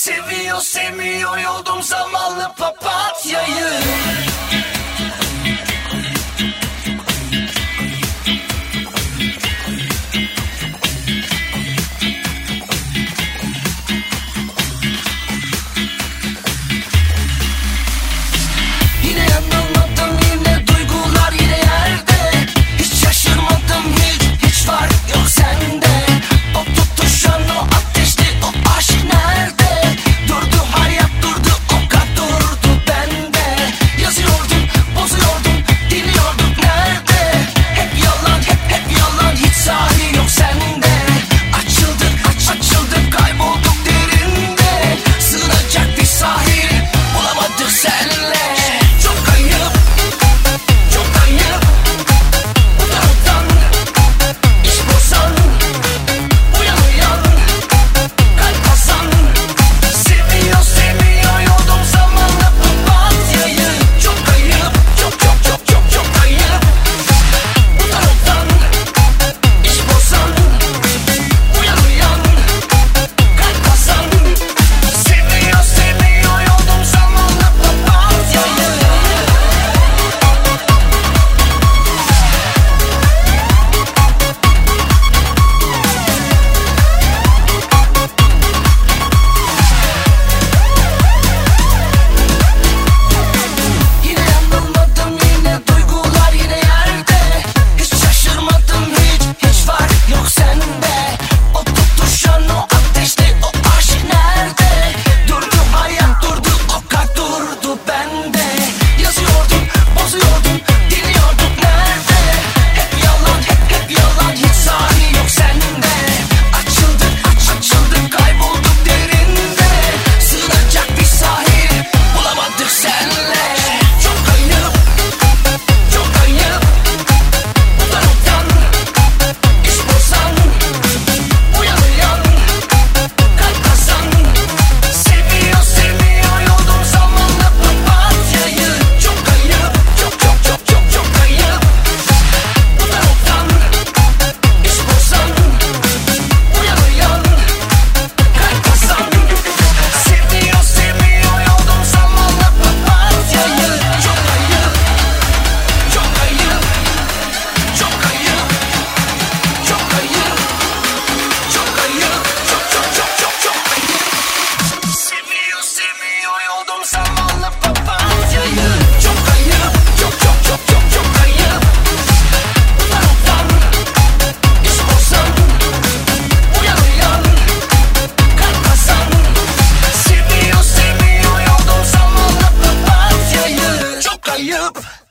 Seviyor sevmiyor yoldum zamanlı papatyayı. Yine yanılmadım, yine duygular yine yerde. Hiç şaşırmadım, hiç fark yok sende. O tutuşan, o ateşli, o aşk nerede? Durdu hayat, durdu o kalp, durdu bende. Yazıyordum, bozuyordum, dinliyorduk nerede? Hep yalan, hep yalan, hiç sahi yok sende. Açıldık, kaybolduk derinde. Sığınacak bir sahil bulamadık senle. Çok kayıp, çok kayıp. Utan, iş bozan. Uyan, kalp basan. Seviyor yoldum zamanla papatyayı. Çok kayıp, çok kayıp. Utan, iş bozan. Uyan, kalp basan. Seviyor yoldum zamanla papatyayı. Yine yanılmadım, yine duygular yine yerde. Hiç şaşırmadım, hiç fark yok sende. O tutuşan, o ateşli, o aşk nerede? Durdu hayat, durdu o kalp, durdu bende. Yazıyordum, bozuyordum, dinliyorduk nerede? Hep yalan, hiç sahi yok sende. Açıldık, kaybolduk derinde. Sığınacak bir sahil bulamadık senle. Çok kayıp, utan, iş bozan. Uyan, kalp basan. Seviyor yoldum zamanla papatyayı. Çok kayıp, çok kayıp. Utan, iş bozan. Uyan, kalp basan. Seviyor yoldum zamanla papatyayı. Çok kayıp, çok kayıp. Çok kayıp, çok kayıp. Çok kayıp, çok kayıp. Seviyor yoldum zamanla papatyayı. Çok kayıp, çok kayıp. Utan, iş bozan. Uyan, kalp basan. Seviyor yoldum zamanla papatyayı. Çok kayıp.